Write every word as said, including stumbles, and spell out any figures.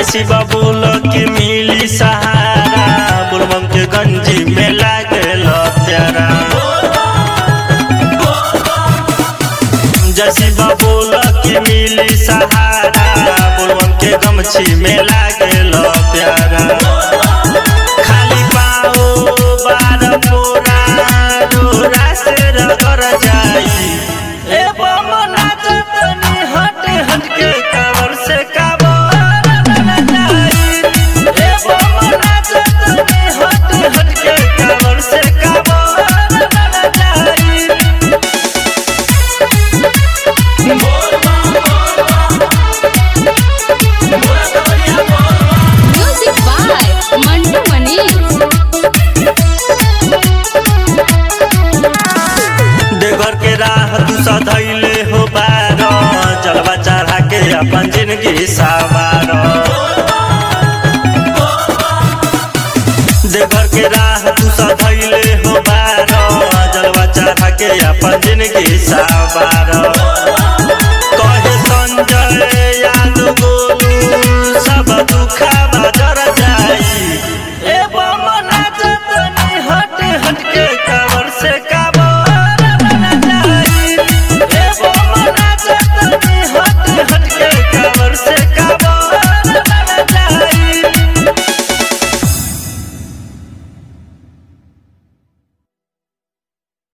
जैसी बबूल के मिली सहारा बुलबम के गंजी में लागल प्यारा। जैसी बबूल के मिली सहारा बुलबम के गमछी में लागल प्यारा। खाली पाओ बार पूरा रोरा से रगड़ जाई ए बम नाचत नी हट हट के कवर से कवर न जाई ए बम नाचत नी हट हट के कवर से कवर न जाई। Music by Mantu Manish. देवर के राह तू सधैले हो बार जलवा चढ़ा के अपन जिंदगी सवार। देवर के राह तू सधैले हो बार जलवा चढ़ा के अपन जिंदगी सवार।